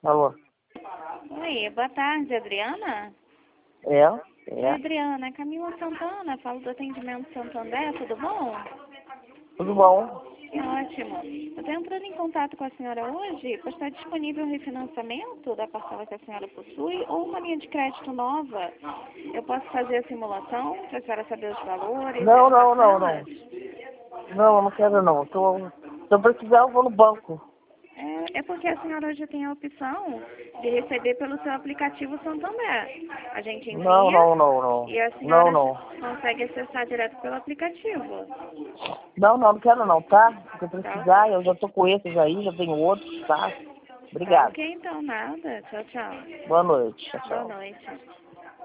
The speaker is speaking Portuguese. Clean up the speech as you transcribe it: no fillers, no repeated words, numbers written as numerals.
Alô? Oi, boa tarde, Adriana? Oi, É, Adriana, é Camila Santana, falo do atendimento Santander, tudo bom? tudo bom? Ótimo. Eu estou entrando em contato com a senhora hoje para estar disponível um refinanciamento da parcela que a senhora possui ou uma linha de crédito nova. Eu posso fazer a simulação para a senhora saber os valores e Não, as não, não, parcelas? não. Não, eu não quero não. Se eu precisar, eu vou no banco. É porque a senhora já tem a opção de receber pelo seu aplicativo Santander. A gente Não, envia não, não, não. e a Não, senhora não. consegue acessar direto pelo aplicativo. Não, não, não quero não, tá? Se eu Tá, precisar, eu já tô com esses aí, já tenho outros, tá? tá Obrigado. ok então, nada. Tchau, tchau. Boa noite. Tchau, Boa tchau. noite.